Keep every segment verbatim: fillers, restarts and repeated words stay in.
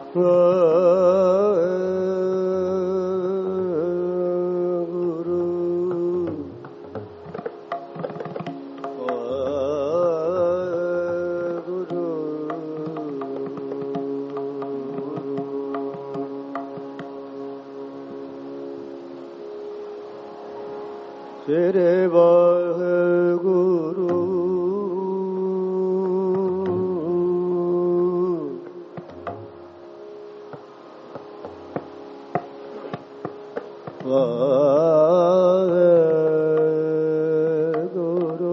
ਤੇਰੇ ਵਾਹਿਗੁਰੂ ਵਾਹਿਗੁਰੂ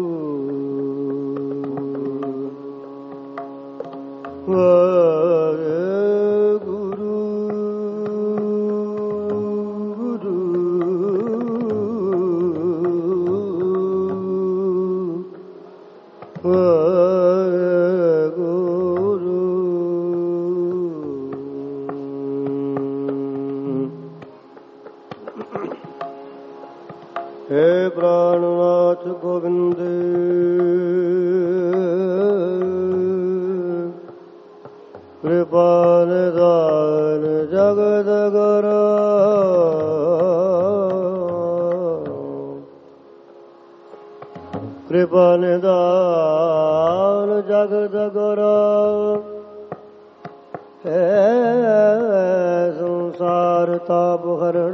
हे प्राणनाथ गोविंद कृपा निधान जगत गुरु कृपा निधान जगत गुरु हे संसार ताप हरण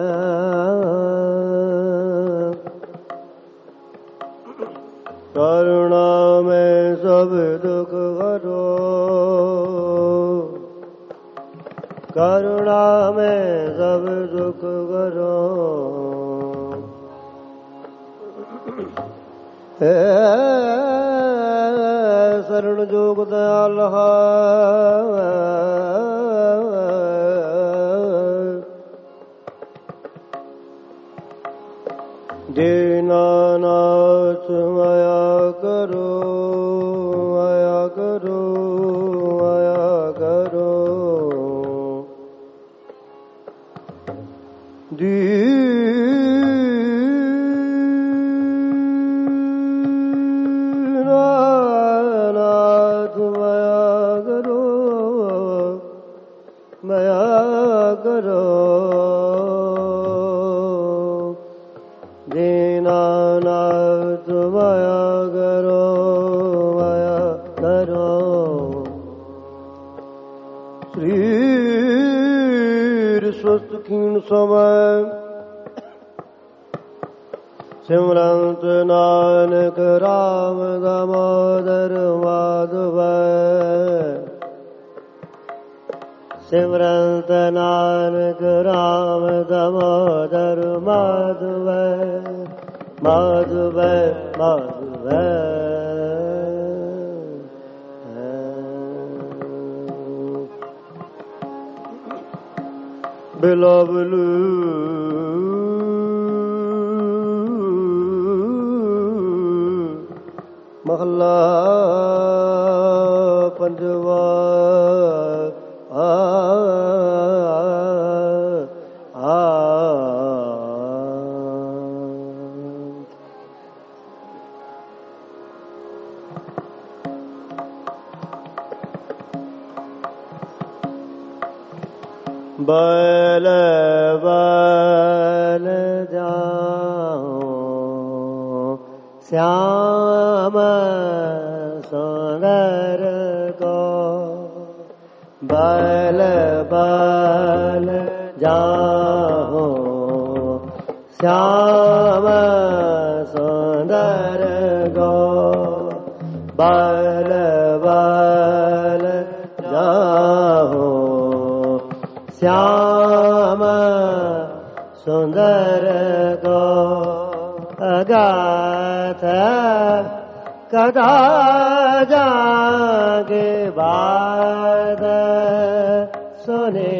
करुणा में सब दुख हरो करुणा में सब दुख हरो हे शरण जोग दयाल दीनानाथ माया करो माया करो माया करो दीनानाथ माया करो माया करो दीनानाथ माया करो माया करो शरीर स्वस्थ क्षीण समय सिमरंत नानक राम दामोदर माधव सिमरंत नानक राम दामोदर माधव माधव माधव बिलावलू महला पंजवा आ आ बल बल जाओ श्याम सुंदर को बल बल जाओ श्याम सुंदर को बल बल जाओ श्याम सुंदर को अगाथ कदा जागे बाद सुने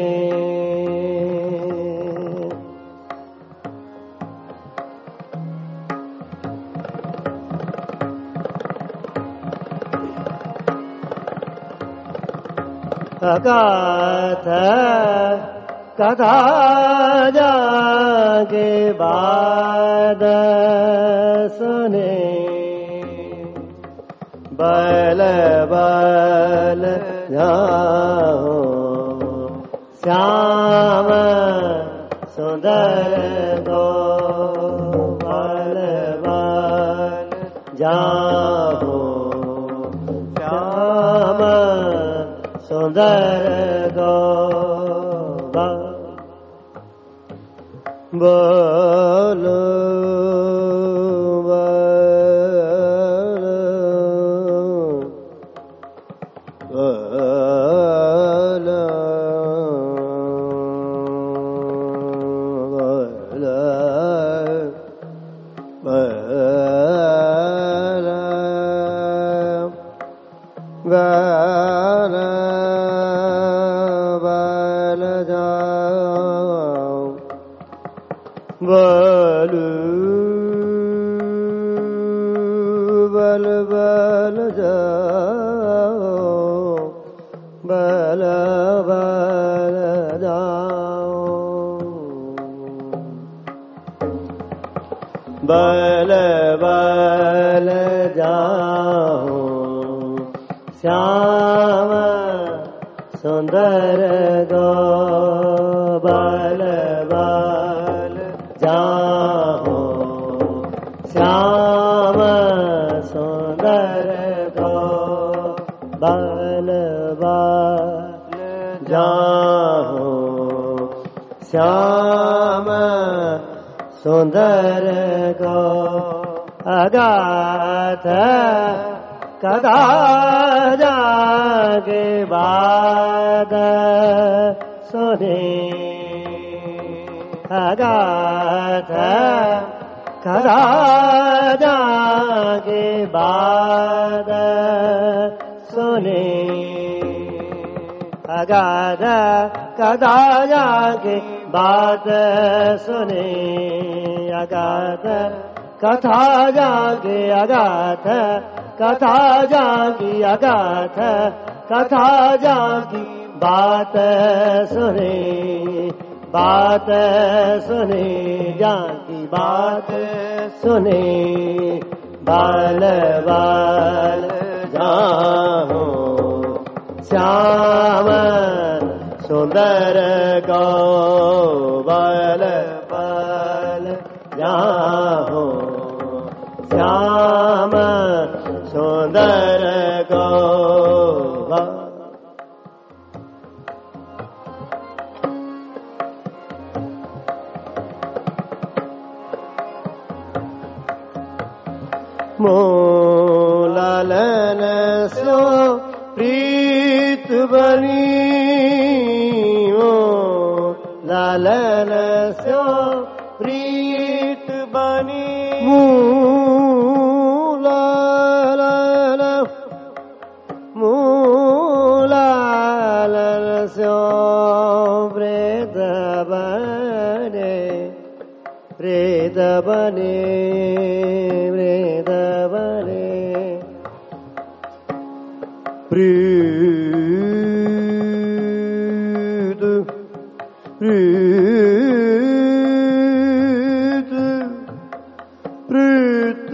अगाथ कथा जागे बाद सुने बल बल जाओ श्याम सुंदर गोपाल बाल जाहो श्याम सुंदर गोपाल बोलो बल बल जाओ श्याम सुंदर गो बल बल जाओ श्याम सुंदर गो बल बल जाओ श्याम सुंदर गो अगाध कदा जागे बाद सुने अगाध कदा जागे बाद सुने अगाध कदा जागे बात सुने अगाध कथा जागे अगाध कथा जागी अगाध कथा जागी बात सुने बात सुने जागी बात सुने बाल बाल जाओ श्याम सुंदर गो बल बल जाओ श्याम सुंदर गो मोलालन सो प्रीत बनी लालन सो प्रीत बनी मूलालन मूलालन सो प्रेत बने प्रेत बने प्रेत बने प्रीत प्रीत प्रीत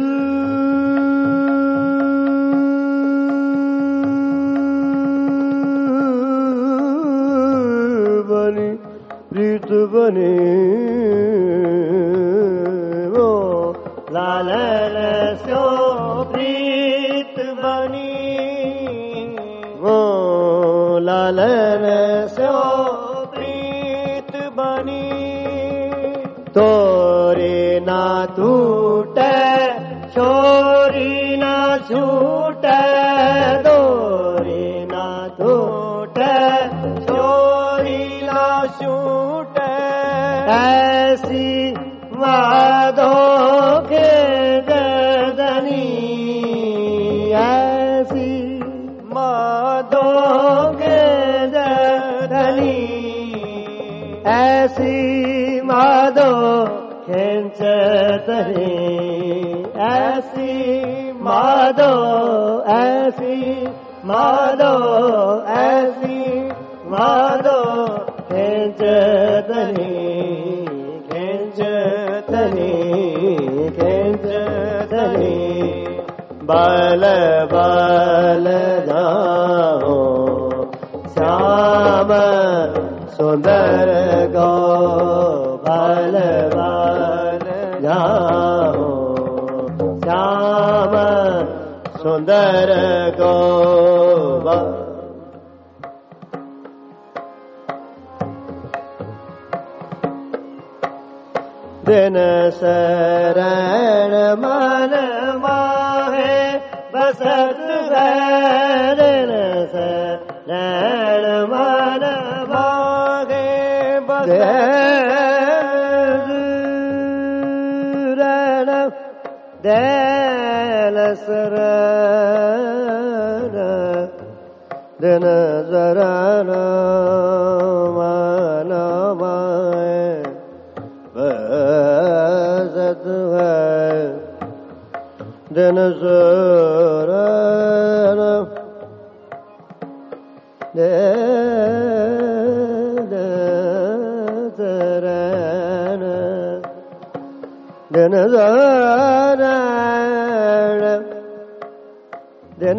बनी प्रीत बनी वो लालन सो प्रीत बनी वो लालन सो प्रीत बनी तोरे ना टूटे छोरी ना छूटे तोरे ना टूटे छोरी ना छूटे ऐसी वादो के गर्दनी ऐसी मादो के गर्दनी ऐसी मादो खेंचतनी ऐसी मादो ऐसी मादो ऐसी मादो खेंचतनी खेंचतनी खेंचतनी बल बल जाओ श्याम सुंदर को बलवान जाओ श्याम सुंदर को दिन शरण मन माहे बसत दिन शरण मन माहे बसत दैन शरण दिन शरण मन माहे बसत दिन शरण शरण दिन शरण दिन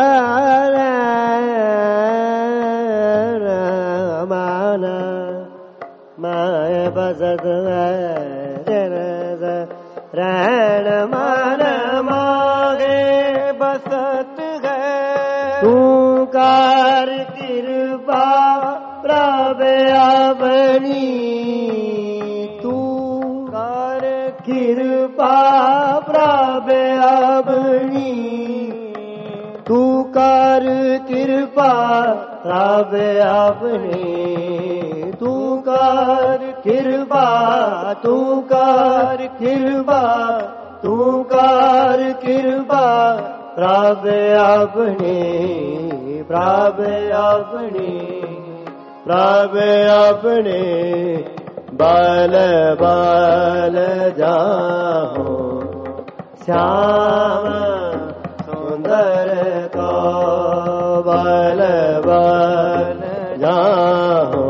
शरण मान माय बसत दिन शरण मान मागे बसत है तू कार कृपा प्रभु अपनी तू कार कृपा प्रभु अपनी तू कर कृपा प्रभु अपनी तू कर कृपा तू कर कृपा तू कर कृपा प्रभु अपनी प्रभु अपनी प्रभु अपने बल बल जाओ श्याम सुंदर को बल बल जाओ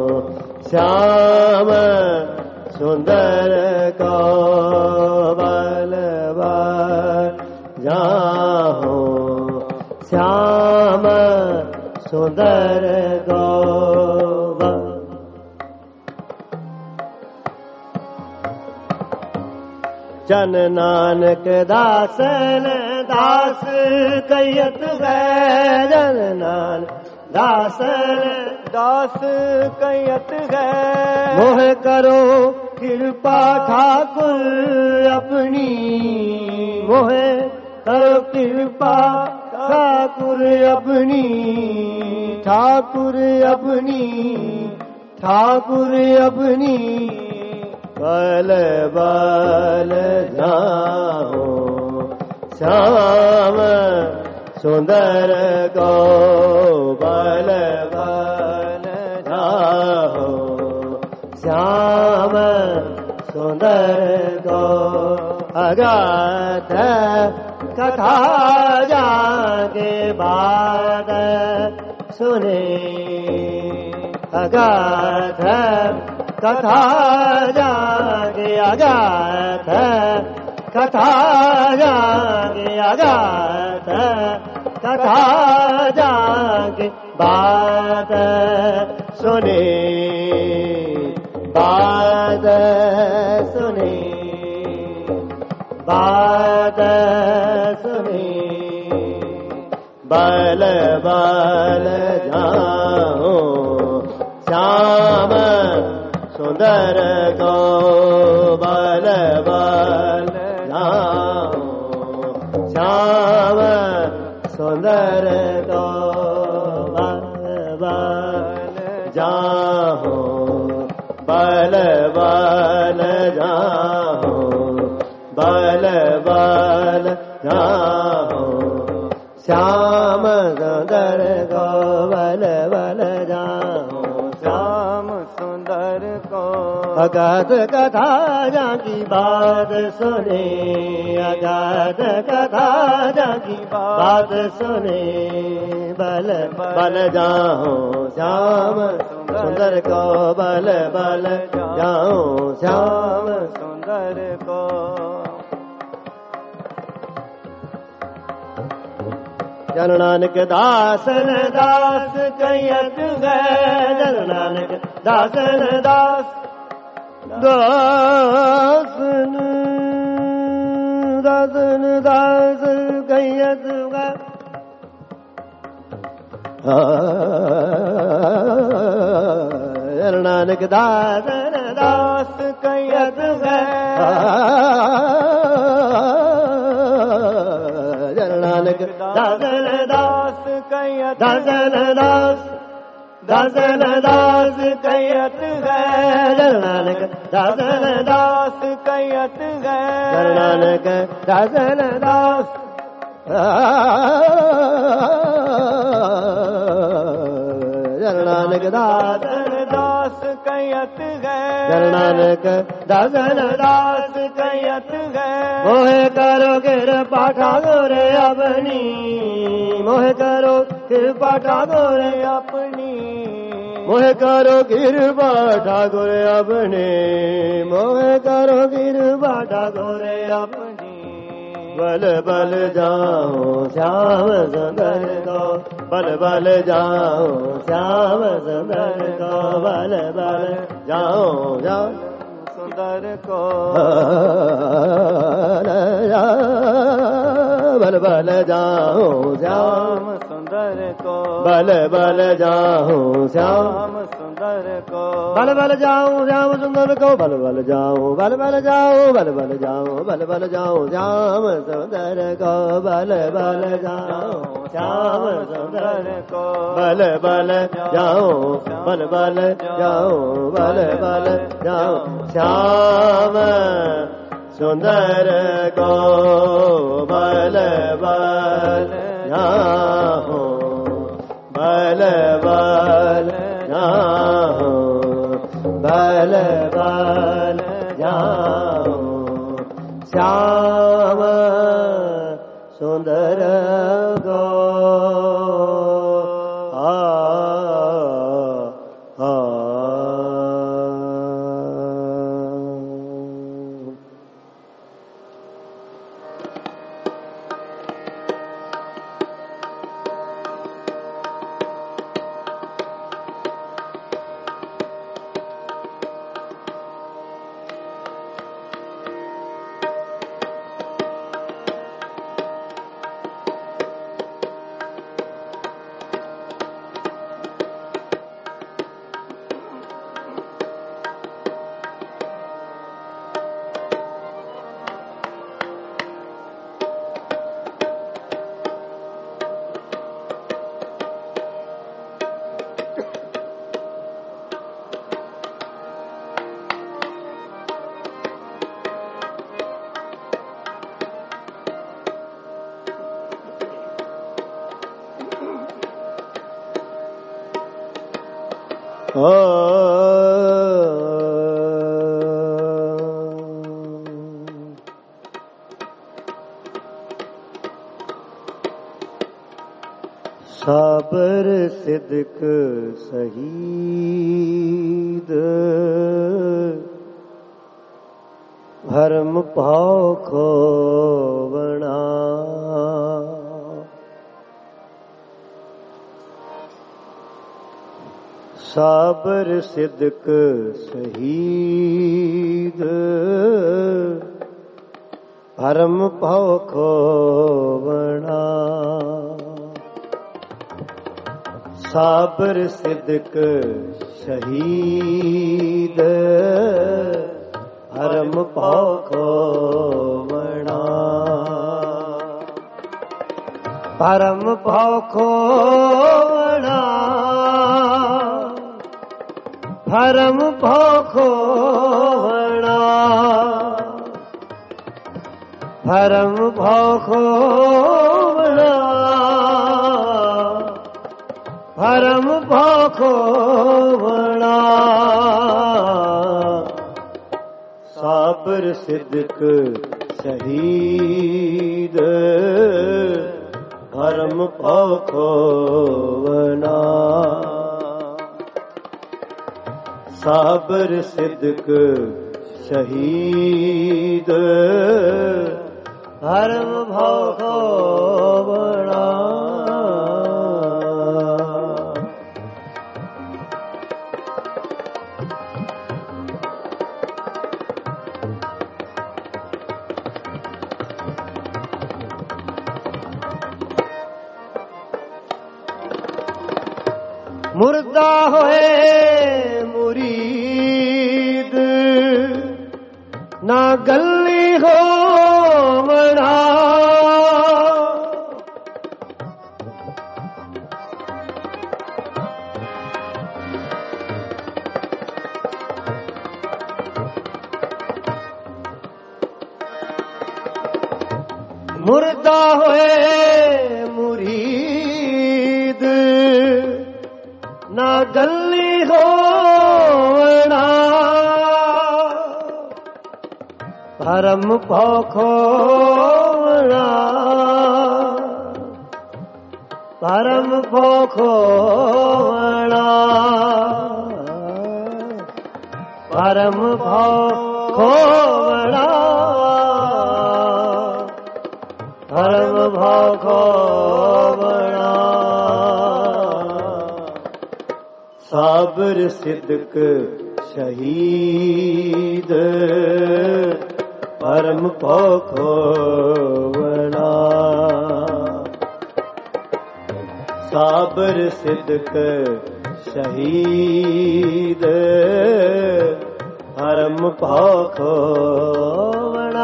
श्याम सुंदर को बल बल जाओ श्याम सुंदर को जन नानक दासन दास कैयत है जन नानक दासन दास कैयत है मोह करो कृपा ठाकुर अपनी मोह करो कृपा ठाकुर अपनी ठाकुर अपनी ठाकुर अपनी बल बल जाओ श्याम सुंदर को बल बल जाओ श्याम सुंदर को अगाध कथा जाके बाद सुने अगाध कथा जागे अगाध कथा जागे अगाध कथा जागे बात सुने बात सुने बात सुने बल बल जाओ श्याम सुंदर को बल बल जाओ श्याम सुंदर को बल बल जाओ बल बल जाओ बल बल जाओ श्याम सुंदर को बल बल जाओ श्याम सुंदर को अगाध कथा जाकी बात सुने अगाध कथा जाकी बात सुने बल बल जाओ श्याम सुंदर को बल बल जाओ श्याम सुंदर को जन नानक दासन दास कयत है जन नानक दासन दास दासन दासन दास कयत है जन नानक दासन दास कयत है जन नानक दासन दास कयत दासन दास दासन दास कयत है जन नानक दासन दास कयत है जन नानक दासन दास जन नानक दासन दास कयत है जन नानक दासन दास कयत है मोहे करो कृपा ठाकुर अपनी मोहे करो कृपा ठाकुर अपनी मोहे करो कृपा ठाकुर अपने मोहे करो कृपा ठाकुर अपनी बल बल जाओ श्याम सुंदर को बल बल जाओ श्याम सुंदर को बल बल जाओ जाओ सुंदर को बल बल जाओ श्याम सुंदर को बल बल जाओ श्याम सुंदर को बल बल जाओ श्याम सुंदर को बल बल जाओ बल बल जाओ बल बल जाओ बल बल जाओ श्याम सुंदर को बल बल जाओ श्याम सुंदर को बल बल जाओ बल बल जाओ बल बल जाओ श्याम सुंदर को बल बल जाओ बल बल जाओ बल बल जाओ श्याम सुंदर को आ आ साबर सिद्क शहीद भरम भाव खोवना साबर सिद्क शहीद भरम भाव खोवना साबर सिद्क शहीद भरम भाव खोवना भरम भाव खोवना भरम भाव खोवना भरम भाव खोवना भरम भाव खोवना साबर सिद्क शहीद भरम भाव खोवना साबर सिद्क शहीद भरम भाव खोवना ਮੁਰਦਾ ਹੋਏ ਮੁਰੀਦ ਨਾ ਗੱਲੀ ਹੋਵਣਾ ਮੁਰਦਾ ਹੋਏ ਮੁਰੀਦ ਨਾ ਗੱਲੀ ਹੋਵਣਾ ਭਰਮ ਭੋਖੋਵਣਾ ਭਰਮ ਭੋਖੋਵਣਾ ਭਰਮ ਭੋਖੋਵਣਾ ਭਰਮ ਭੋਖੋਵਣਾ ਸਾਬਰ ਸਿਦਕ ਸ਼ਹੀਦ ਭਰਮ ਭੋਖੋਵਣਾ ਸਾਬਰ ਸਿਦਕ ਸ਼ਹੀਦ ਭਰਮ ਭੋਖੋਵਣਾ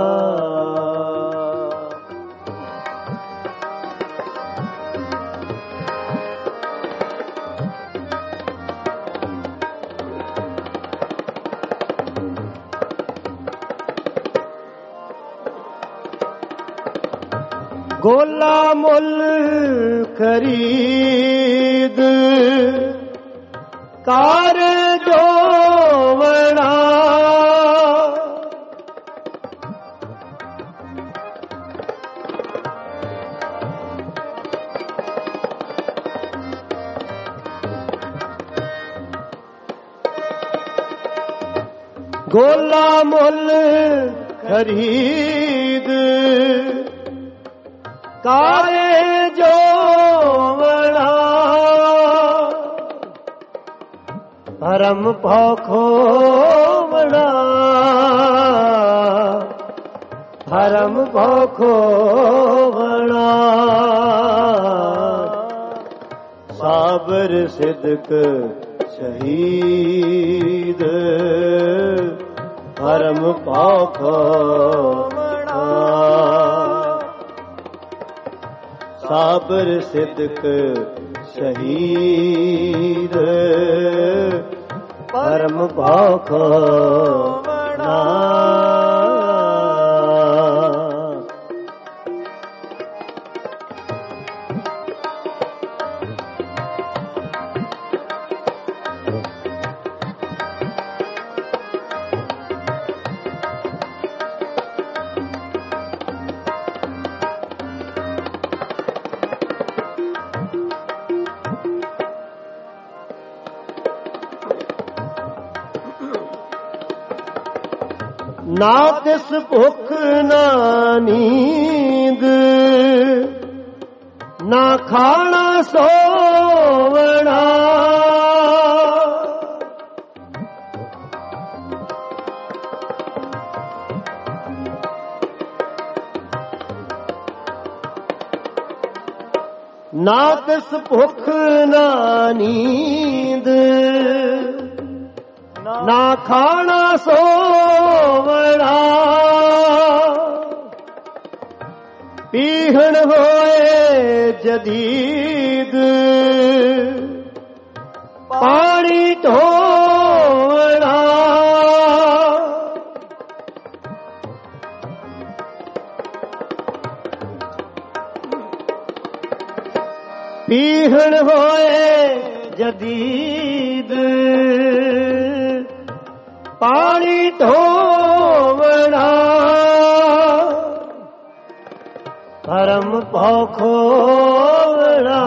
ਗੋਲਾ ਮੁੱਲ ਖਰੀਦ ਕਾਰ ਜੋਵਣਾ ਗੋਲਾ ਮੁੱਲ ਖਰੀਦ ਕਾਰੇ ਜੋਵਣਾ ਭਰਮ ਭੋਖੋਵਣਾ ਭਰਮ ਭੋਖੋਵਣਾ ਸਾਬਰ ਸਿਦਕ ਸ਼ਹੀਦ ਭਰਮ ਭੋਖੋਵਣਾ ਸਾਬਰ ਸਿਦਕ ਸ਼ਹੀਦ ਭਰਮ ਭੋਖੋਵਣਾ ਨਾ ਤਿਸ ਭੁੱਖ ਨਾ ਨੀਂਦ ਨਾ ਖਾਣਾ ਸੋਵਣਾ ਨਾ ਤਿਸ ਭੁੱਖ ਨਾ ਨੀਂਦ ਨਾ ਖਾਣਾ ਸੋਵਣਾ ਪੀਹਣ ਹੋਏ ਜਦੀਦ ਪਾਣੀ ਢੋਵਣਾ ਪੀਹਣ ਹੋਏ ਜਦੀਦ ਪਾਣੀ ਢੋਵਣਾ ਭਰਮ ਭੋਖੋਵਣਾ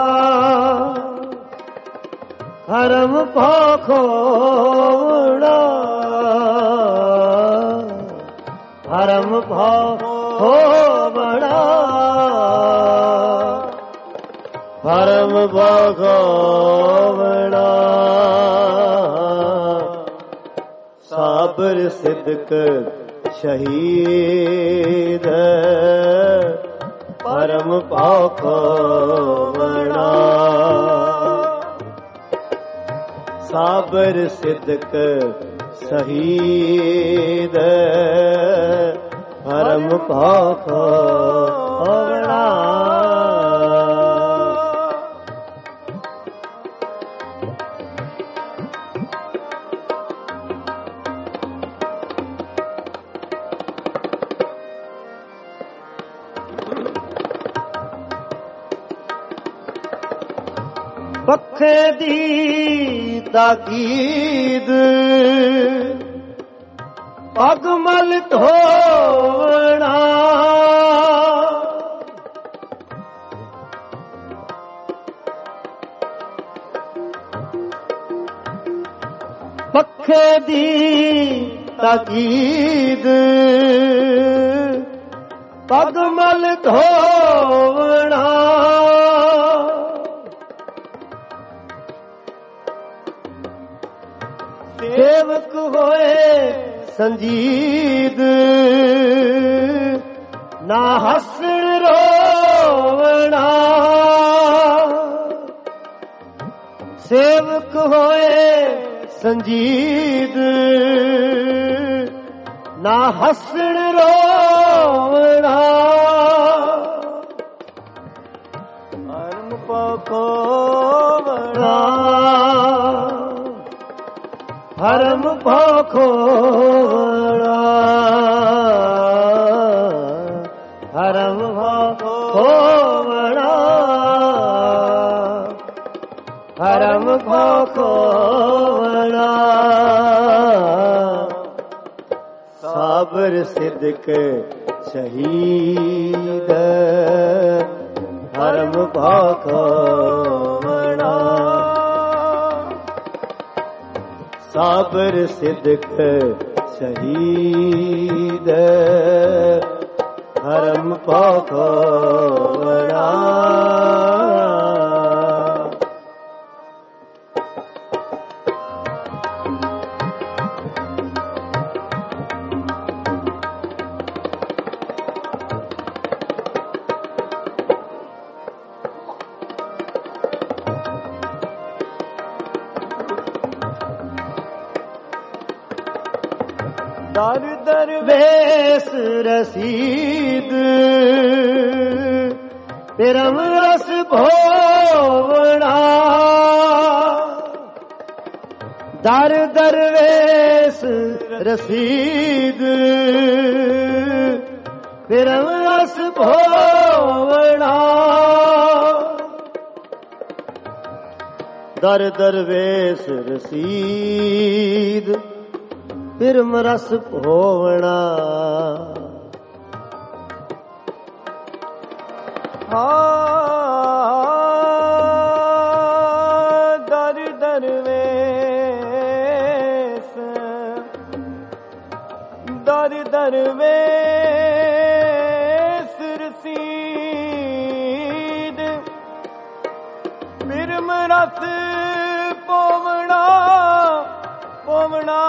ਭਰਮ ਭੋਖੋਵਣਾ ਭਰਮ ਭੋਖੋਵਣਾ ਭਰਮ ਭੋਖੋਵਣਾ ਸਾਬਰ ਸਿਦਕ ਸ਼ਹੀਦ ਭਰਮ ਭੋਖੋਵਣਾ ਸਾਬਰ ਸਿਦਕ ਸ਼ਹੀਦ ਭਰਮ ਭਾਖੋਵਣਾ। ਪੱਖੇ ਦੀ ਤਾਕੀਦ ਪਗ ਮਲ ਧੋਵਣਾ। ਪੱਖੇ ਦੀ ਤਾਕੀਦ ਪਗ ਮਲ ਧੋਵਣਾ। ਸੇਵਕ ਹੋਏ ਸੰਜੀਦ ਨਾ ਹੱਸਣ ਰੋਵਣਾ। ਸੇਵਕ ਹੋਏ ਸੰਜੀਦ ਨਾ ਹੱਸਣ ਰੋਵਣਾ। ਅਰਮ ਪਖੋਵਣਾ ਭਰਮ ਭਾਖੋਵਣਾ। ਭਰਮ ਭਾਖੋਵਣਾ। ਭਰਮ ਭਾਖੋਵਣਾ। ਸਾਬਰ ਸਿਦਕ ਸ਼ਹੀਦ ਭਰਮ ਭਾਖੋਵਣਾ। ਸਾਬਰ ਸਿਦਕ ਸ਼ਹੀਦ ਭਰਮ ਭਾਖੋਵਣਾ। ਦਰ ਦਰਵੇਸ ਰਸੀਦ ਪਿਰਮ ਰਸ ਭੋਵਣਾ। ਦਰ ਦਰਵੇਸ ਰਸੀਦ ਪਿਰਮ ਰਸ ਭੋਵਣਾ। ਦਰ ਦਰਵੇਸ ਰਸੀਦ ਪਿਰਮ ਰਸ ਭੋਵਣਾ। ਹਾਂ ਦਰ ਦਰਵੇਸ ਦਰ ਦਰਵੇਸ ਰਸੀਦ ਪਿਰਮ ਰਸ ਭੋਵਣਾ। ਭੋਵਣਾ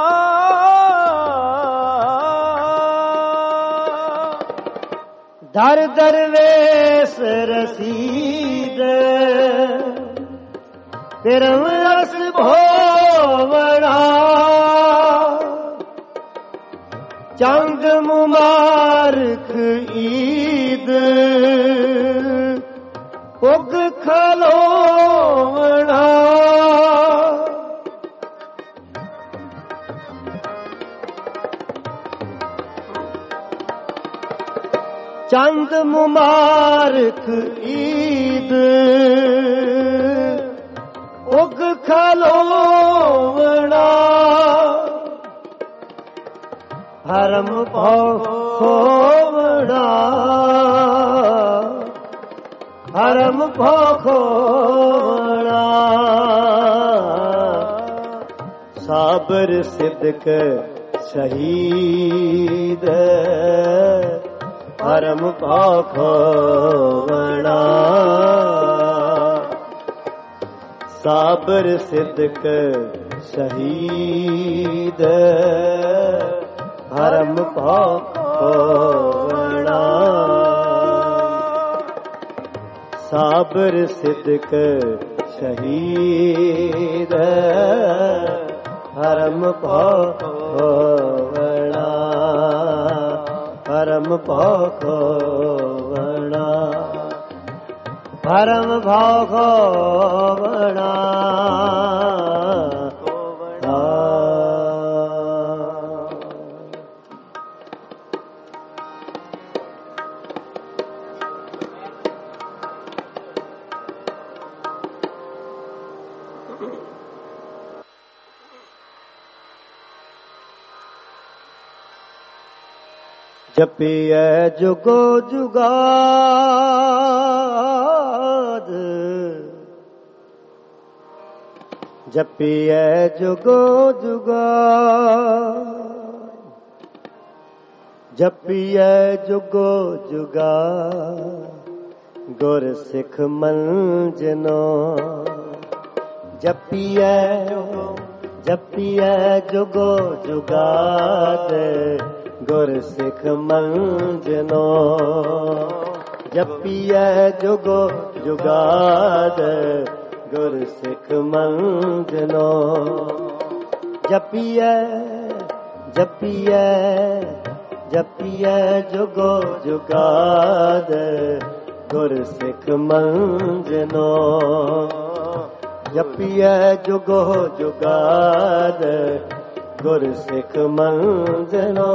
ਦਰ ਦਰਵੇਸ ਰਸੀਦ ਪਿਰਮ ਰਸ ਭੋਵਣਾ। ਚੰਦ ਮੁਬਾਰਕ ਈਦ ਉਗ ਖਲੋਵਣਾ। ਚੰਦ ਮੁਬਾਰਕ ਈਦ ਉਗ ਖਲੋਵਣਾ। ਭਰਮ ਭਾਖੋਵਣਾ। ਭਰਮ ਭਾਖੋਵਣਾ। ਸਾਬਰ ਸਿਦਕ ਸ਼ਹੀਦ ਭਰਮ ਭਾਖੋਵਣਾ। ਸਾਬਰ ਸਿਦਕ ਸ਼ਹੀਦ ਭਰਮ ਭਾਖੋਵਣਾ। ਸਾਬਰ ਸਿਦਕ ਸ਼ਹੀਦ ਭਰਮ ਭਉ ਖੋਵਣਾ, ਭਰਮ ਭਉ ਖੋਵਣਾ, ਭਰਮ ਭਉ ਖੋਵਣਾ। ਜਪੀਐ ਜੁਗੋ ਜੁਗਾਦ, ਜਪੀਐ ਜੁਗੋ ਜੁਗਾਦ, ਜਪੀਐ ਜੁਗੋ ਜੁਗਾਦ, ਗੁਰ ਸਿੱਖ ਮੰਜਨੋ। ਜਪੀਐ ਜਪੀਐ ਜੁਗੋ ਜੁਗਾਦ, ਗੁਰ ਸਿੱਖ ਮੰਜਨੋ। ਜਪੀਐ ਜੁਗੋ ਜੁਗਾਦ, ਗੁਰ ਸਿੱਖ ਮੰਜਨੋ। ਜਪੀਐ ਜਪੀਐ ਜਪੀਐ ਜੁਗੋ ਜੁਗਾਦ, ਗੁਰ ਸਿੱਖ ਮੰਜਨੋ। ਜਪੀਐ ਜੁਗੋ ਜੁਗਾਦ, ਗੁਰ ਸਿੱਖ ਮੰਜਨੋ।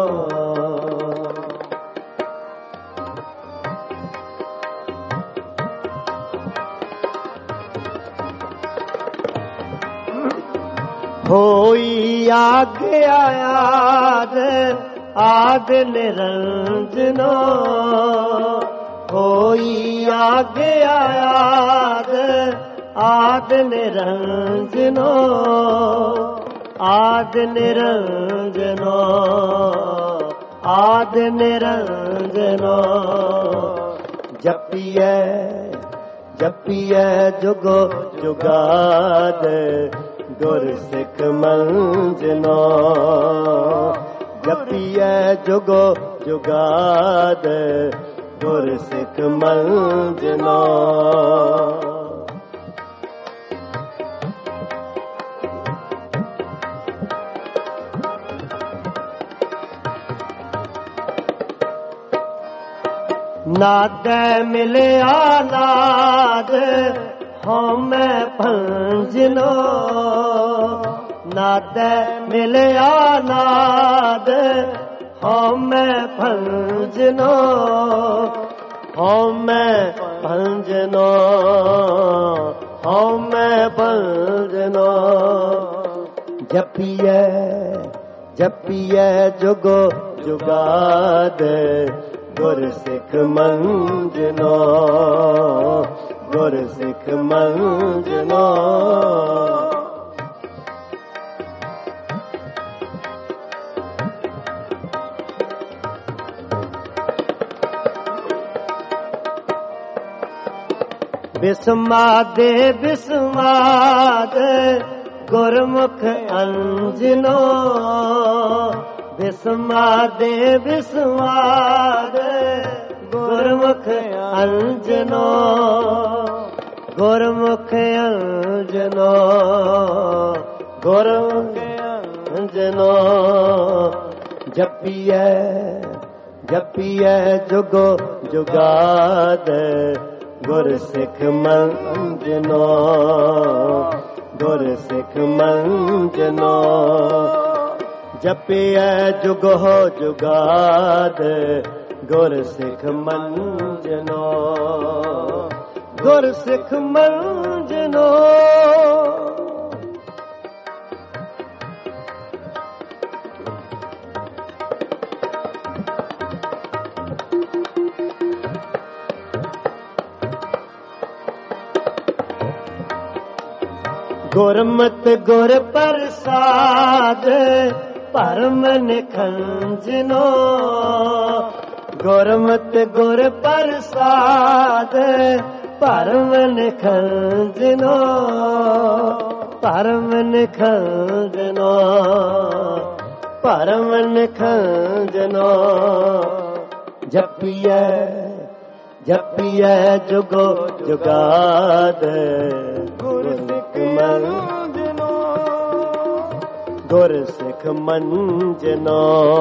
ਹੋਈ ਆਗਿਆ ਆਦ, ਆਦ ਨਿਰੰਜਨੋ। ਹੋਈ ਆਗਿਆ ਆਦ, ਆਦ ਨਿਰੰਜਨੋ। ਆਦ ਨਿਰੰਜਨੋ, ਆਦ ਨਿਰੰਜਨੋ। ਜਪੀਐ ਜਪੀਐ ਜੁਗੋ ਜੁਗਾਦ, ਗੁਰ ਸਿੱਖ ਮੰਜਨੋ। ਜਪੀਐ ਜੁਗੋ ਜੁਗਾਦ, ਗੁਰ ਸਿੱਖ ਮੰਜਨੋ। ਨਾਦੈ ਮਿਲਿਆ ਨਾਦ, ਹਉਮੈ ਭੰਜਨੋ। ਨਾਦੈ ਮਿਲਿਆ ਨਾਦ, ਹਉਮੈ ਭੰਜਨੋ। ਹਉਮੈ ਭੰਜਨੋ, ਹਉਮੈ ਭੰਜਨੋ। ਜਪੀਐ ਜਪੀਐ ਜੁਗੋ ਜੁਗਾਦ, ਗੁਰ ਸਿੱਖ ਮੰਜਨੋ। ਗੁਰ ਸਿੱਖ ਮੰਜਨੋ। ਬਿਸਮਾਦੇ ਬਿਸਮਾਦ, ਗੁਰਮੁਖ ਅੰਜਨੋ। ਬਿਸਮਾਦੇ ਬਿਸਮਾਦ, ਗੁਰਮੁਖ ਅੰਜਨੋ। ਗੁਰਮੁਖ ਅੰਜਨੋ, ਗੁਰਮੁਖ ਅੰਜਨੋ। ਜਪੀਐ ਜਪੀਐ ਜੁਗੋ ਜੁਗਾਦ, ਗੁਰ ਸਿੱਖ ਮੰਜਨੋ। ਗੁਰ ਸਿੱਖ ਮੰਜਨੋ। ਜਪੀਐ ਜੁਗੋ ਜੁਗਾਦ, ਗੁਰ ਸਿੱਖ ਮੰਜਨੋ। ਗੁਰ ਸਿੱਖ ਮੰਜਨੋ। ਗੁਰਮਤਿ ਗੁਰ ਪ੍ਰਸਾਦ, ਭਰਮ ਨਿਖੰਜਨੋ। ਗੁਰਮਤਿ ਗੁਰ ਪ੍ਰਸਾਦ, ਭਰਮ ਨਿਖੰਜਨੋ। ਭਰਮ ਨਿਖੰਜਨੋ, ਭਰਮ ਨਿਖੰਜਨੋ। ਜਪੀਐ ਜਪੀਐ ਜੁਗੋ ਜੁਗਾਦ, ਗੁਰ ਸਿੱਖ ਮੰਜਨੋ। ਗੁਰ ਸਿੱਖ ਮੰਜਨੋ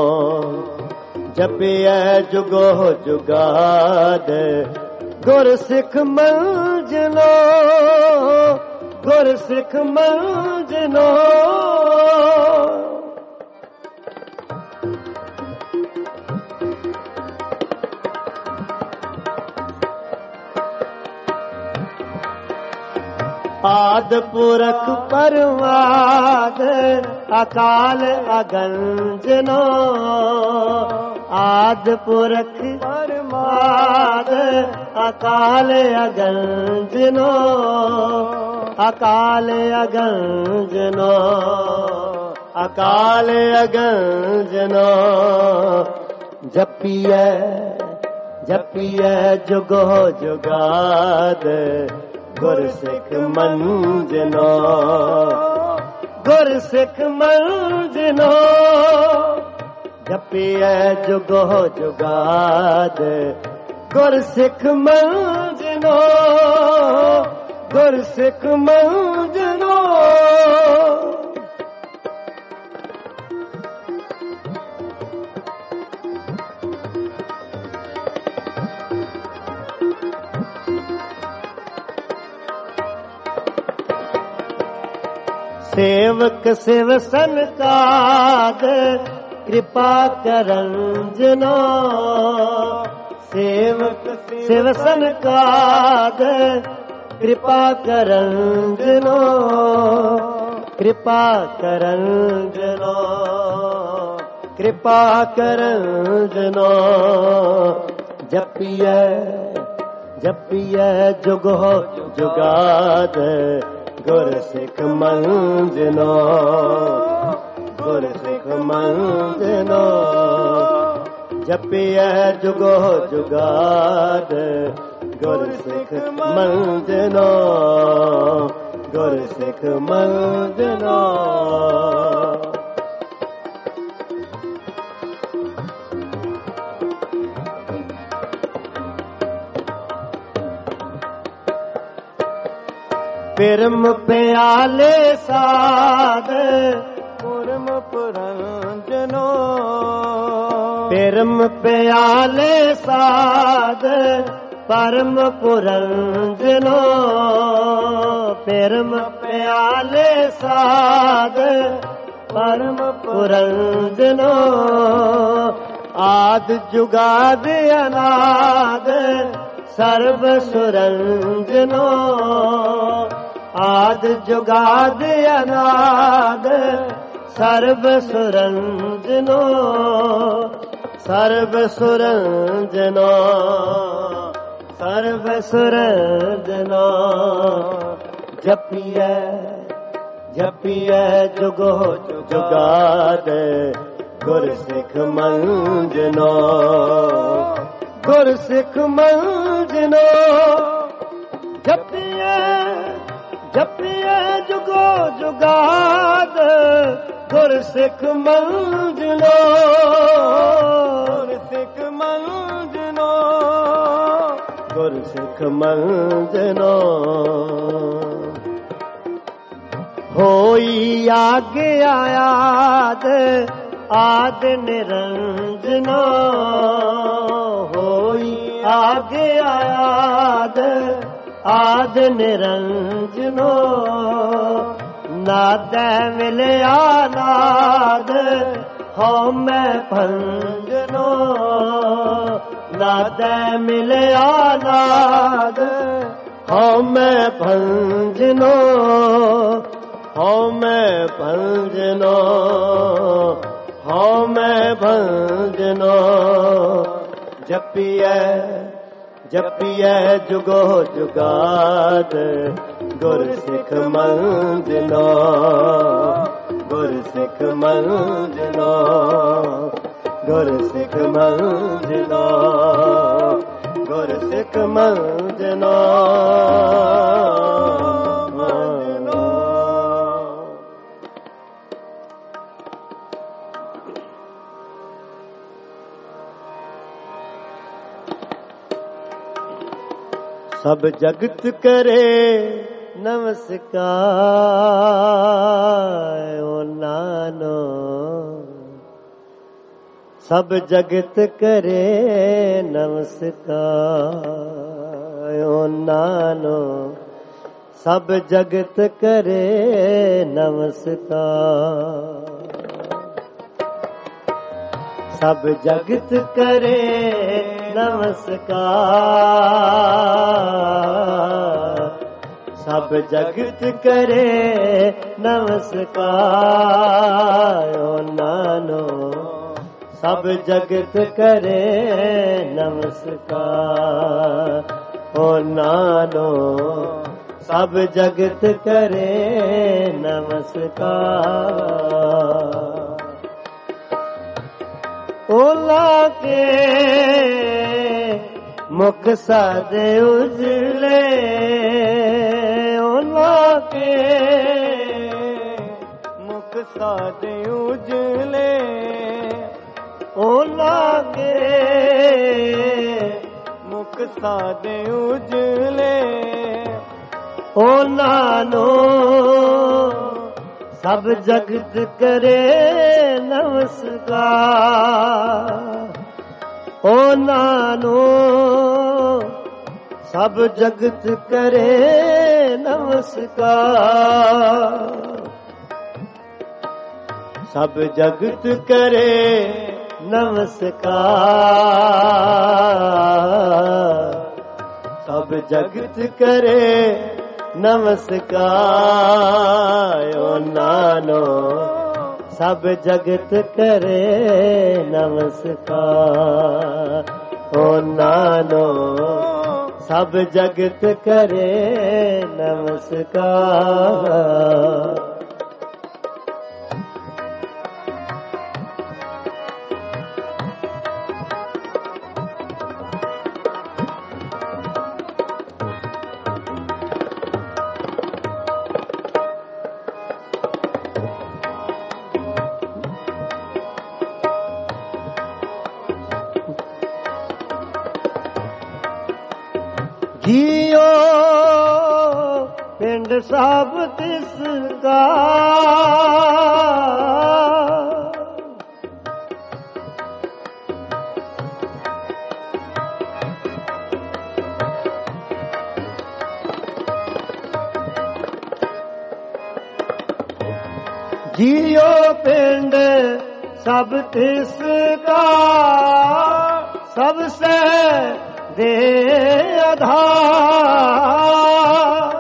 ਜਪਿਐ ਜੁਗੋ ਜੁਗਾਦ ਗੁਰ ਸਿੱਖ ਮੰਜਨੋ ਗੁਰ ਸਿੱਖ ਮੰਜਨੋ ਆਦ ਪੁਰਖ ਪਰਮਾਦ ਅਕਾਲ ਅਗੰਜਨੋ ਆਦ ਪੁਰਖ ਪਰਮਾਦ ਅਕਾਲ ਅਗੰਜਨੋ ਅਕਾਲ ਅਗੰਜਨੋ ਅਕਾਲ ਅਗੰਜਨੋ ਜਪੀਐ ਜਪੀਐ ਜੁਗੋ ਜੁਗਾਦ ਗੁਰ ਸਿੱਖ ਮੰਜਨੋ ਗੁਰ ਸਿੱਖ ਮੰਜਨੋ ਜਪਿਐ ਜੁਗੋ ਜੁਗਾਦ ਗੁਰ ਸਿੱਖ ਮੰਜਨੋ ਗੁਰ ਸਿੱਖ ਮੰਜਨੋ ਸੇਵਕ ਸਿਵ ਸੰਕਾਦ ਕਿਰਪਾ ਕਰਨ ਜਨੋ ਸੇਵਕ ਸਿਵ ਸੰਕਾਦ ਕਿਰਪਾ ਕਰਨ ਜਨੋ ਕਿਰਪਾ ਕਰਨ ਜਨੋ ਕਿਰਪਾ ਕਰਨ ਜਨੋ ਜਪੀਐ ਜਪੀਐ ਜੁਗੋ ਜੁਗਾਦ ਗੁਰ ਸਿੱਖ ਮੰਜਨੋ ਗੁਰ ਸਿੱਖ ਮੰਜਨੋ ਜਪਿਐ ਜੁਗੋ ਜੁਗਾਦ ਗੁਰ ਸਿੱਖ ਮੰਜਨੋ ਗੁਰ ਸਿੱਖ ਮੰਜਨੋ ਪਿਰਮ ਪਿਆਲੇ ਸਾਧ ਪੁਰਮ ਪੁਰੰਜਨੋ ਪਿਰਮ ਪਿਆਲੇ ਸਾਧ ਪਰਮ ਪੁਰੰਜਨੋ ਪਿਰਮ ਪਿਆਲੇ ਸਾਧ ਪਰਮ ਪੁਰੰਜਨੋ ਆਦ ਜੁਗਾਦ ਅਨਾਦ ਸਰਬ ਸੁਰੰਜਨੋ ਆਦ ਜੁਗਾਦ ਅਨਾਦ ਸਰਬ ਸੁਰੰਜਨੋ ਸਰਬ ਸੁਰੰਜਨੋ ਸਰਬ ਸੁਰੰਜਨੋ ਜਪੀਐ ਜਪੀਐ ਜੁਗੋ ਜੁਗਾਦ ਗੁਰ ਸਿੱਖ ਮੰਜਨੋ ਗੁਰ ਸਿੱਖ ਮੰਜਨੋ ਜਪੀਐ ਜਪੀਐ ਜੁਗੋ ਜੁਗਾਦ ਗੁਰ ਸਿੱਖ ਮੰਜਨੋ ਗੁਰ ਸਿੱਖ ਮੰਜਨੋ ਗੁਰ ਸਿੱਖ ਮੰਜਨੋ ਹੋਈ ਆਗਿਆ ਆਦ ਆਦ ਨਿਰੰਜਨੋ ਹੋਈ ਆਗਿਆ ਆਦ ਆਦ ਨਿਰੰਜਨੋ ਨਾਦੈ ਮਿਲਿਆ ਨਾਦ ਹਉ ਮੈਂ ਭੰਜਨੋ ਨਾਦੈ ਮਿਲਿਆ ਨਾਦ ਹਉ ਮੈਂ ਭੰਜਨੋ ਹਉ ਮੈਂ ਭੰਜਨੋ ਹਉ ਮੈਂ ਭੰਜਨੋ ਜਪੀਐ ਜਪੀਐ ਜੁਗੋ ਜੁਗਾਦ ਗੁਰ ਸਿੱਖ ਮੰਜਨੋ ਗੁਰ ਸਿੱਖ ਮੰਜਨੋ ਗੁਰ ਸਿੱਖ ਮੰਜਨੋ ਗੁਰ ਸਿੱਖ ਮੰਜਨੋ ਸਭ ਜਗਤ ਕਰੇ ਨਮਸਕਾਰ ਓ ਨਾਨੋ ਸਭ ਜਗਤ ਕਰੇ ਨਮਸਕਾਰ ਓ ਨਾਨੋ ਸਭ ਜਗਤ ਕਰੇ ਨਮਸਕਾਰ ਸਭ ਜਗਤ ਕਰੇ ਨਮਸਕਾਰ ਸਭ ਜਗਤ ਕਰੇ ਨਮਸਕਾਰ ਓ ਨਾਨੋ ਸਭ ਜਗਤ ਕਰੇ ਨਮਸਕਾਰ ਓ ਨਾਨੋ ਸਭ ਜਗਤ ਕਰੇ ਨਮਸਕਾਰ ਓਲਾ ਕੇ ਮੁਖ ਸਾਦੇ ਉਜਲੇ ਓਲਾ ਕੇ ਮੁਖ ਸਾਦੇ ਉਜਲੇ ਓਲਾ ਕੇ ਮੁਖ ਸਾਦੇ ਉਜਲੇ ਉਹਨਾਂ ਨੂੰ ਸਭ ਜਗਤ ਕਰੇ ਨਮਸਕਾਰ ਉਹਨਾਂ ਨੂੰ ਸਭ ਜਗਤ ਕਰੇ ਨਮਸਕਾਰ ਸਭ ਜਗਤ ਕਰੇ ਨਮਸਕਾਰ ਸਭ ਜਗਤ ਕਰੇ ਨਮਸਕਾਰ ਓ ਨਾਨੋ ਸਭ ਜਗਤ ਕਰੇ ਨਮਸਕਾਰ ਓ ਨਾਨੋ ਸਭ ਜਗਤ ਕਰੇ ਨਮਸਕਾਰ ਜੀਓ ਪਿੰਡ ਸਭ ਤਿਸ ਕਾ ਜੀਓ ਪਿੰਡ ਸਭ ਤਿਸ ਕਾ ਸਭ ਸੇ ਦੇ ਆਧਾਰ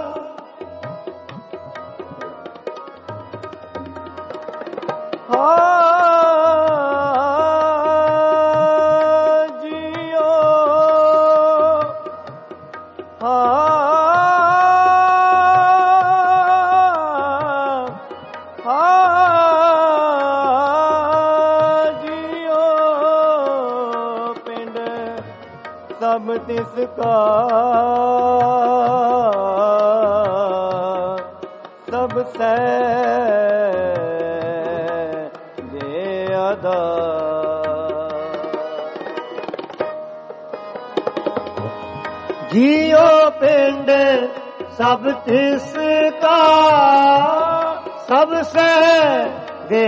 ਹਾਂ ਜੀਓ ਹਾਂ ਹਾਂ ਜੀਓ ਪਿੰਡ ਸਭ ਤਿਸ ਕਾ ਸਭ ਸੈ ਦੇ ਆਧਾਰ ਜੀਓ ਪਿੰਡ ਸਭ ਤਿਸ ਕਾ ਸਭ ਸੈ ਦੇ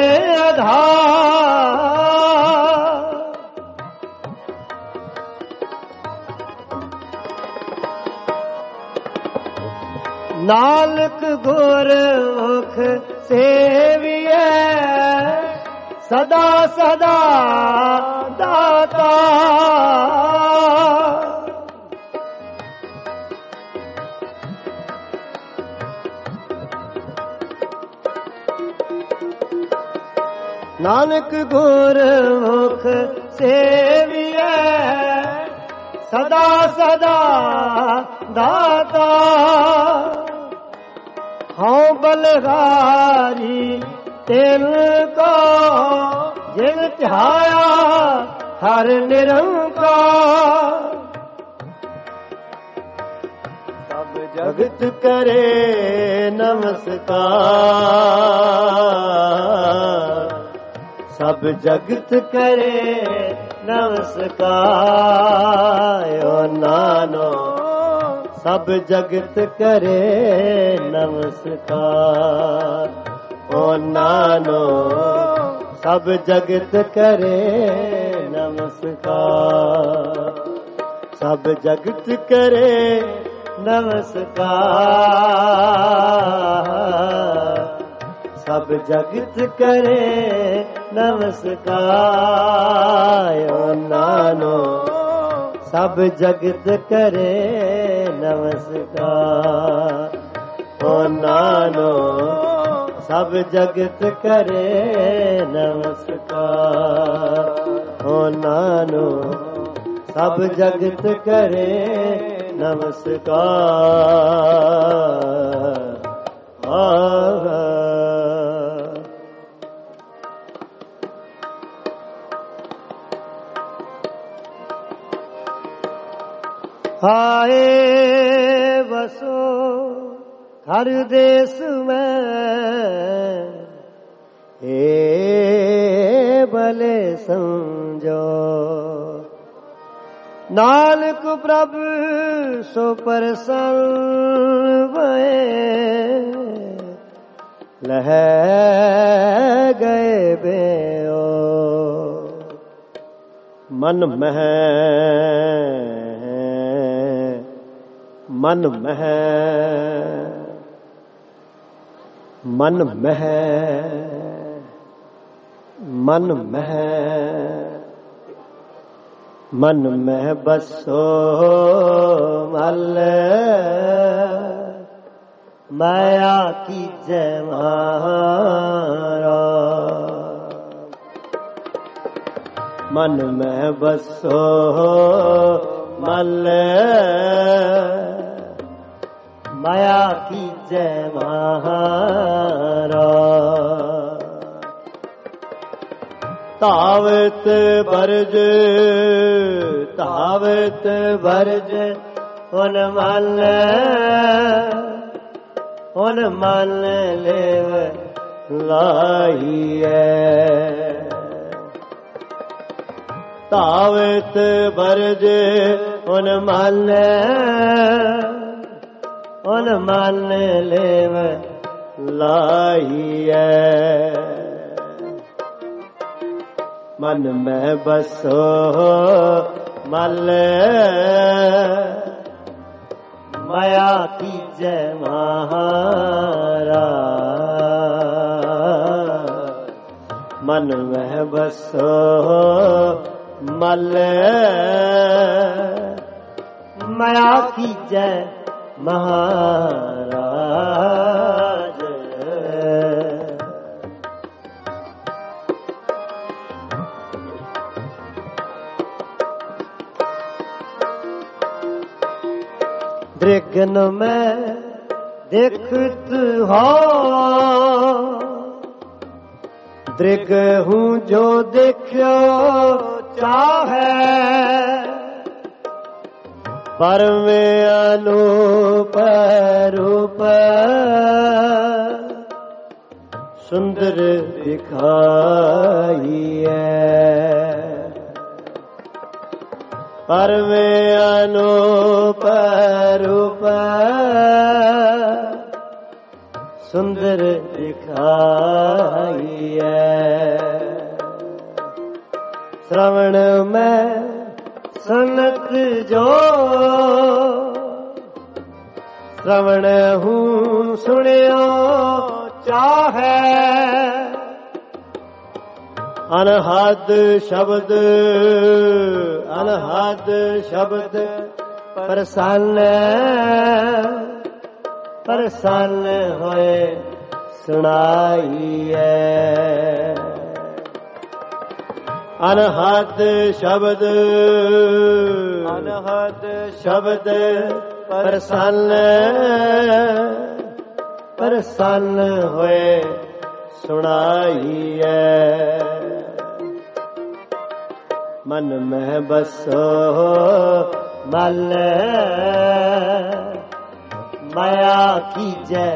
ਆਧਾਰ ਨਾਨਕ ਗੁਰਮੁਖ ਸੇਵੀਐ ਸਦਾ ਸਦਾ ਦਾਤਾ ਨਾਨਕ ਗੁਰਮੁਖ ਸੇਵੀਐ ਸਦਾ ਸਦਾ ਦਾਤਾ ਹਉ ਬਲਹਾਰੀ ਤਿਲ ਕੋ ਜਿਨ ਧਿਆਇਆ ਹਰ ਨਿਰੰਕਾਰ ਸਭ ਜਗਤ ਕਰੇ ਨਮਸਕਾਰ ਸਭ ਜਗਤ ਕਰੇ ਨਮਸਕਾਰ ਓ ਨਾਨੋ ਸਭ ਜਗਤ ਕਰੇ ਨਮਸਕਾਰ ਓ ਨਾਨੋ सब जगत करे नमस्कार, सब जगत करे नमस्कार, सब जगत करे नमस्कार। ओ नानो सब जगत करे नमस्कार, ओ नानो सब जगत करे नमस्कार, ओ नानो सब जगत करे नमस्कार। आए बसो हर देश में, ए भले समझो नानक प्रभु सो प्रसन्न भये, लह गए बेओ मन मह मन मह मन मह मन मह मन में बसो मल, माया की जय मारा। मन में बसो मल, माया की जय मारा। तावत बरज तावत बरज उन मन उन मन लेव लाइए, तावत बरज उन मन उन मन लेव लाइए। मन में बसो मल, माया की जय महाराज। मन में बसो मल, माया की जय महाराज। दृगन में देखत हो, दृग हूँ जो देखो चाहे, पर में अनूप रूप सुंदर दिखाइए, पर में अनूप रूप सुंदर दिखाइए। श्रवण में सनत जो, श्रवण हूँ सुनियो चाहे, अनहद शब्द अनहद शब्द प्रसन्न प्रसन्न होए सुनाइए। अनहद शब्द अनहद शब्द प्रसन्न प्रसन्न होए सुनाइए। मन में बसो मल, माया की जय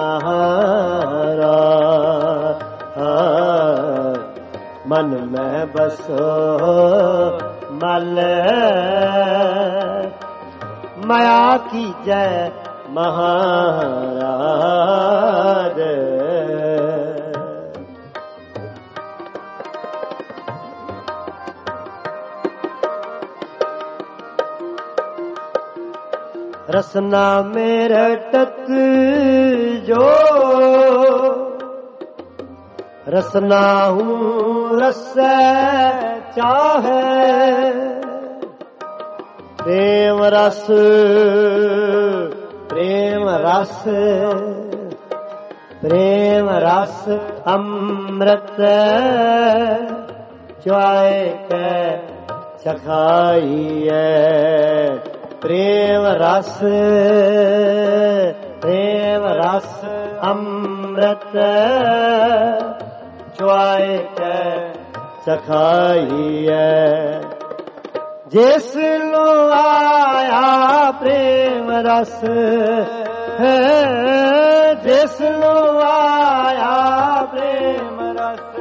महाराज। मन में बसो मल, माया की जय महाराज। रसना में रटत जो रसना हूँ रस चाहे प्रेम रस प्रेम रस प्रेम रस अमृत चुआए के चखाइए प्रेम रस प्रेम रस अमृत चुआए के चखाइए जिस लो आया प्रेम रस है जिस लो आया प्रेम रस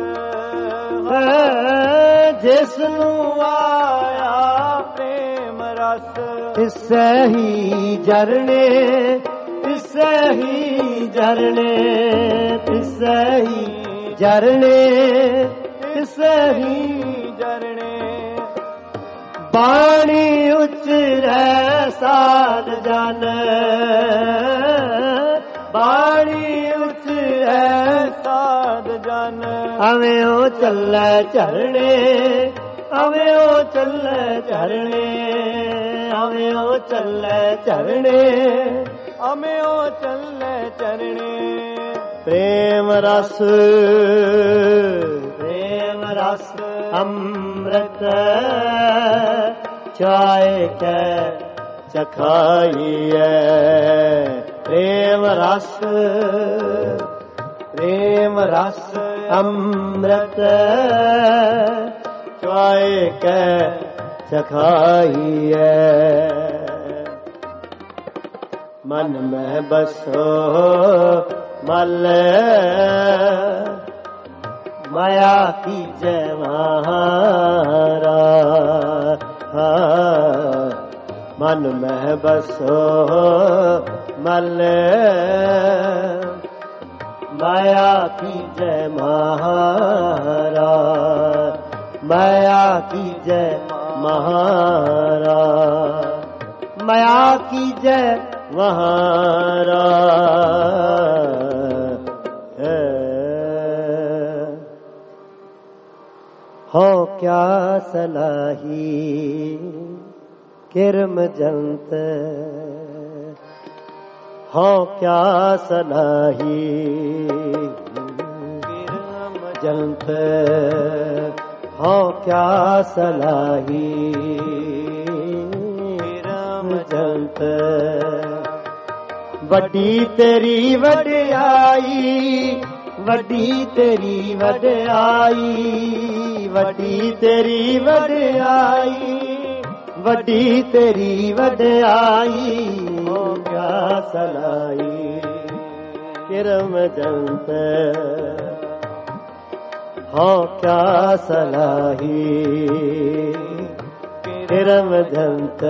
है जिस लो आया प्रेम रस इससे ही झरने इससे ही झरने इससे ही झरने इससे ही झरने बाणी उचरे साध जन बाणी उचरे साध जन हमें ओ चले झरने हमें ओ चले झरने हमें ओ चले झरने हमें ओ चले झरने प्रेम रस प्रेम रस अमृत चाय के चखाइए प्रेम रस प्रेम रस अमृत चाय के चखाइए मन में बसो मल माया की जय महारा मन में बसो मल माया की जय महारा माया की जय महारा माया की जय महारा हो क्या सलाही किरम जंत हो क्या सलाही किरम जंत हो क्या सलाही किरम जंत वड्डी तेरी वड्याई वड्डी तेरी वड्याई वड्डी तेरी वड्याई वड्डी तेरी वड्याई हो क्या सलाई किरम जंत हो क्या सलाही किरम जंत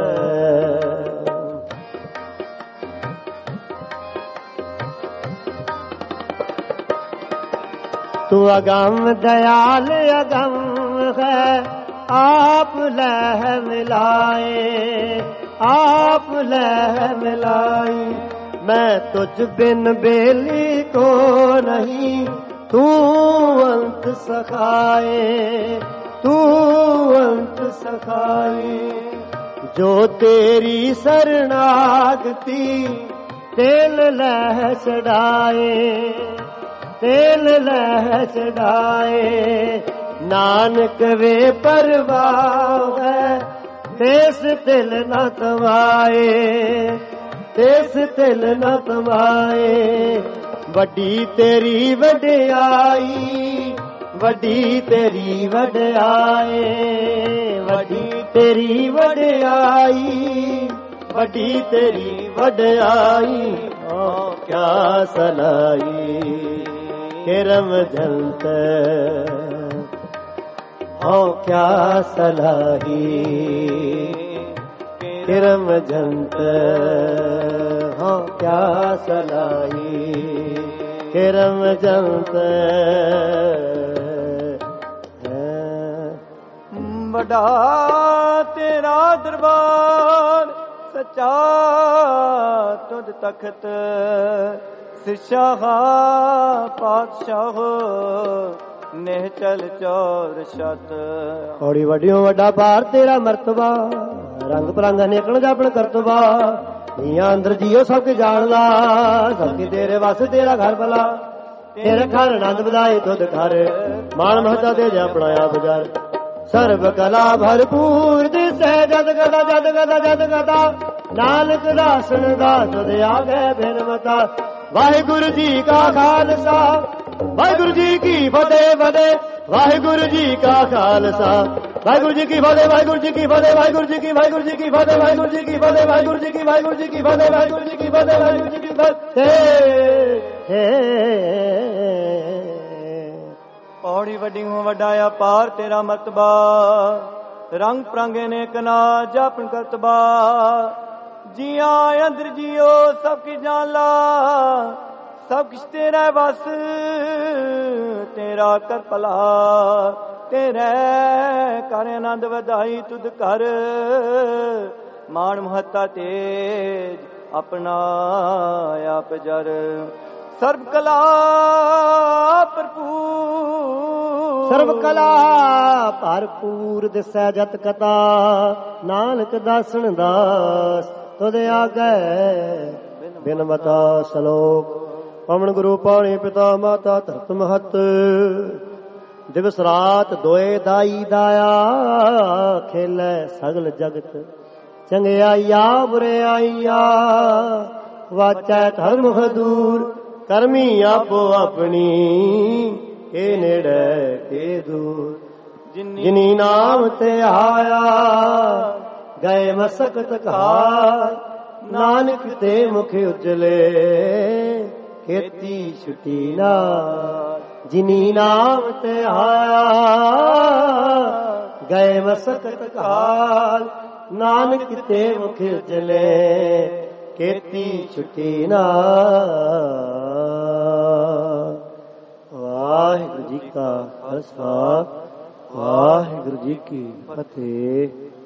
तू अगम दयाल अगम है आप लह मिलाए आप लह मिलाई मैं तुझ बिन बेली को नहीं तू अंत सखाए तू अंत सखाए जो तेरी शरणागति तेल लह चढ़ाए तेल लह चढ़ाए नानक वे परवाह है तेस तिल न तवाए तेस तिल न तवाए वड्डी तेरी वड्याई वड्डी तेरी वड्याई वड्डी तेरी वड्याई वड्डी तेरी वड्याई ओ क्या सलाई किरम जंत हो क्या सलाही किरम जंत हो क्या सलाही किरम जंत बड़ा तेरा दरबार ਸੱਚਾ ਤੁਧ ਤਖਤ ਸਿਰਸ਼ਾਹ ਪਾਤਸ਼ਾਹ ਨਿਹਚਲ ਚੌਰ ਛਤ। ਹੌੜੀ ਵੱਡਿਓ ਵੱਡਾ ਭਾਰ ਤੇਰਾ ਮਰਤਬਾ, ਰੰਗ ਬਰੰਗਾ ਨਿਕਲ ਜਾਪਣ ਕਰਤਬਾ। ਨੀਆਂ ਅੰਦਰ ਜੀਓ ਸਭ ਕੇ ਜਾਣ ਲਾ, ਸਭ ਕੇ ਤੇਰੇ ਵਸ ਤੇਰਾ ਘਰ ਭਲਾ। ਤੇਰੇ ਘਰ ਆਨੰਦ ਵਧਾਏ ਤੁਧ ਘਰ, ਮਾਣ ਮਹਤਾ ਦੇ ਜਾ ਆਪਣਾ ਆਪ ਜਰ। ਸਰਬ ਕਲਾ ਭਰਪੂਰ ਦਿਸੈ ਜਦ ਗਦਾ ਜਦ ਗਦਾ ਜਦ ਗਦਾ, ਨਾਨਕ ਦਾਸਨ ਦਾ ਤੁਧ ਆਗੇ ਬਿਨ ਮਤਾ। ਵਾਹਿਗੁਰੂ ਜੀ ਕਾ ਖਾਲਸਾ ਵਾਹਿਗੁਰੂ ਜੀ ਕੀ ਫਤਿਹ ਫਤਿਹ। ਵਾਹਿਗੁਰੂ ਜੀ ਕਾ ਖਾਲਸਾ ਵਾਹਿਗੁਰੂ ਜੀ ਕੀ ਫਤਿਹ ਵਾਹਿਗੁਰੂ ਜੀ ਕੀ ਫਤਿਹ ਵਾਹਿਗੁਰੂ ਜੀ ਕੀ ਵਾਹਿਗੁਰੂ ਜੀ ਕੀ ਫਤਿਹ ਵਾਹਿਗੁਰੂ ਜੀ ਕੀ ਫਤਿਹ ਵਾਹਿਗੁਰੂ ਜੀ ਕੀ ਵਾਹਿਗੁਰੂ ਜੀ ਕੀ ਫਤਿਹ ਵਾਹਿਗੁਰੂ ਜੀ ਕੀ ਫਤਿਹ ਵਾਹਿਗੁਰੂ ਜੀ ਕੀ ਫਤਿਹ। ਪੌੜੀ ਵੱਡੀ ਹੂੰ ਵੱਡਾ ਅਪਾਰ ਤੇਰਾ ਮਰਤਬਾ, ਰੰਗ ਪ੍ਰਾਂਗੇ ਨੇ ਕਨਾ ਜਾਪਨ ਕਰਤਬਾ। ਜੀਆਂ ਅੰਦਰ ਜੀਓ ਸਭ ਕੀ ਜਾਨ ਲਾ, ਸਭ ਕਿਛ ਤੇਰਾ ਵਸ ਤੇਰਾ ਕਰ ਭਲਾ। ਤੇਰੇ ਕਰ ਆਨੰਦ ਵਧਾਈ ਤੁਧ ਕਰ, ਮਾਣ ਮਹੱਤਾ ਤੇਜ ਆਪਣਾ ਆਪ ਜਰ। ਸਰਬ ਕਲਾ ਭਰਪੂਰ ਸਰਬ ਕਲਾ ਭਰਪੂਰ ਦਿਸੈ ਜਤ ਕਤਾ, ਨਾਨਕ ਦਾਸਨ ਦਾਸ ਤੁਧ ਆਗੇ ਬਿਨ ਮਤਾ। ਸਲੋਕ ਪਵਨ ਗੁਰੂ ਪਾਣੀ ਪਿਤਾ ਮਾਤਾ ਧਰਤ ਮਹਤ, ਦਿਵਸ ਰਾਤ ਦੋਏ ਦਾਈ ਦਾਇਆ। ਖੇਲੇ ਸਗਲ ਜਗਤ ਚੰਗਿਆਈਆ ਬੁਰਿਆਈਆ, ਵਾਚੈ ਧਰਮ ਹਦੂਰ ਕਰਮੀ ਆਪੋ ਆਪਣੀ। ਇਹ ਨੇੜੇ ਕੇ ਦੂਰ ਜਿਨੀ ਨਾਮ ਤੇ ਆਇਆ, ਗਏ ਮਸਕਤ ਕਹਾਰ। ਨਾਨਕ ਤੇ ਮੁਖ ਉਜਲੇ ਖੇਤੀ ਛੁਟੀ ਨਾਲ। ਜਿਨੀ ਨਾਮ ਤੇ ਆਇਆ, ਗਏ ਮਸਕਤ ਕਹਾਰ। ਨਾਨਕ ਤੇ ਮੁਖ ਉਜਲੇ ਖੇਤੀ ਛੁਟੀ ਨਾਲ। ਵਾਹਿਗੁਰੂ ਜੀ ਕਾ ਖਾਲਸਾ ਵਾਹਿਗੁਰੂ ਜੀ ਕੀ ਫਤਿਹ।